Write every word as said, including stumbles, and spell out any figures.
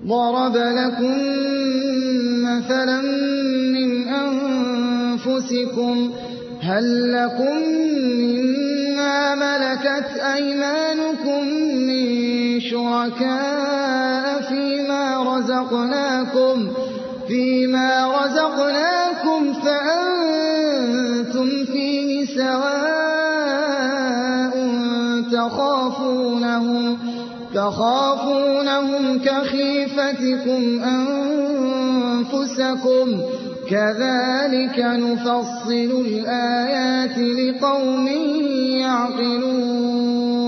ضرب لكم مثلا من أنفسكم هل لكم مما ملكت أيمانكم من شركاء فيما رزقناكم فيما رزقناكم فأنتم فيه سواء تخافونهم تخافونهم كخيفتكم أنفسكم كذلك نفصل الآيات لقوم يعقلون